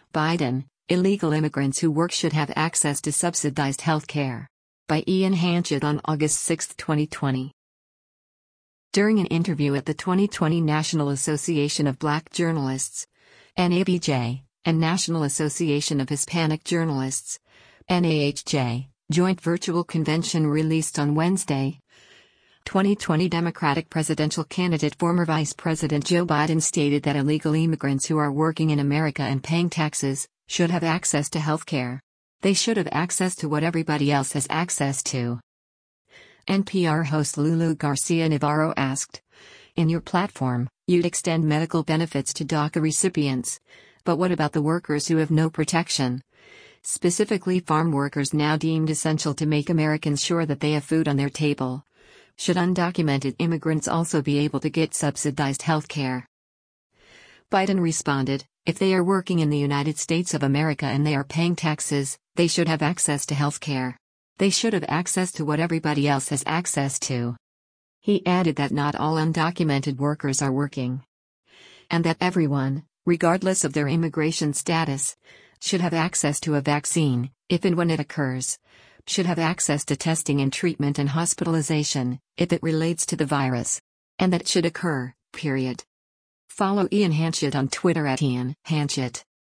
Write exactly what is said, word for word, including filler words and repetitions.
Biden, illegal immigrants who work should have access to subsidized health care. By Ian Hanchett on August sixth, twenty twenty. During an interview at the twenty twenty National Association of Black Journalists, N A B J, and National Association of Hispanic Journalists, N A H J, joint virtual convention released on Wednesday, twenty twenty Democratic presidential candidate former Vice President Joe Biden stated that illegal immigrants who are working in America and paying taxes should have access to health care. They should have access to what everybody else has access to. N P R host Lulu Garcia-Navarro asked, "In your platform, you'd extend medical benefits to DACA recipients. But what about the workers who have no protection? Specifically farm workers now deemed essential to make Americans sure that they have food on their table. Should undocumented immigrants also be able to get subsidized health care?" Biden responded, "If they are working in the United States of America and they are paying taxes, they should have access to health care. They should have access to what everybody else has access to." He added that not all undocumented workers are working, and that everyone, regardless of their immigration status, should have access to a vaccine, if and when it occurs, should have access to testing and treatment and hospitalization, if it relates to the virus, and that should occur, period. Follow Ian Hanchett on Twitter at Ian Hanchett.